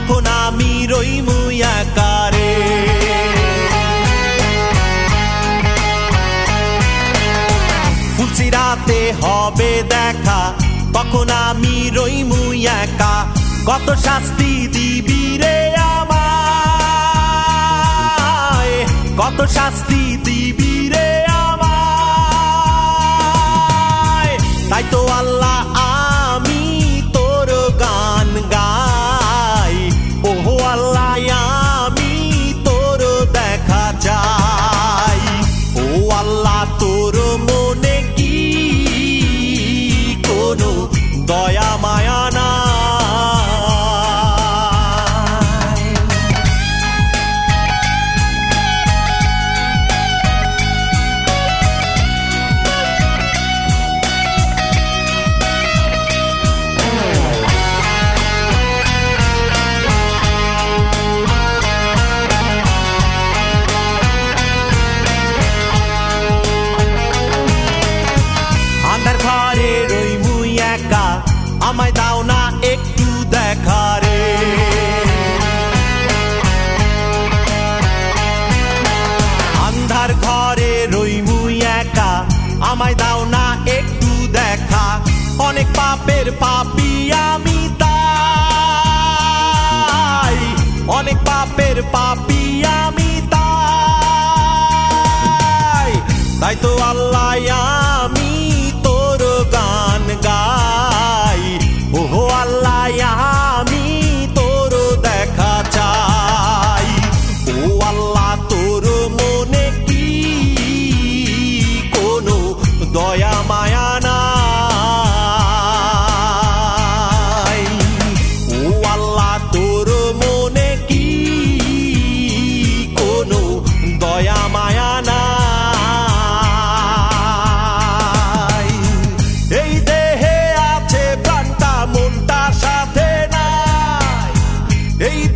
তখন আমি রইমু একা রে। ফুলসিরাতে হবে দেখা, তখন আমি রইমু একা। কত শাস্তি দিবি রে আমায়, কত শাস্তি দিবি রে আমায়। তাই তো আল্লাহ আমি তোর গান গাই, ওহো আল্লাহ আমি তোর দেখা চাই। ও আল্লাহ তোর মনে কি কোনো দয়া মায়া না? ঘরে রইমু একা, আমায় দাও না একটু দেখা রে। আন্ধার ঘরে রইমু একা, আমায় দাও না একটু দেখা। অনেক পাপের পাপী আমি তাই, অনেক পাপের পাপী আমি তাই। তাই তো আল্লাহ আমি তোর গান গাই, ওহো আল্লাহ আমি তোর দেখা চাই। ও আল্লাহ তোর মনে কি কোনো দয়া মায়া নাই? ও আল্লাহ তোর মনে কি কোনো দয়া মায়া নাই? এই দেহে আছে প্রাণটা, মনটা সাথে নাই। এই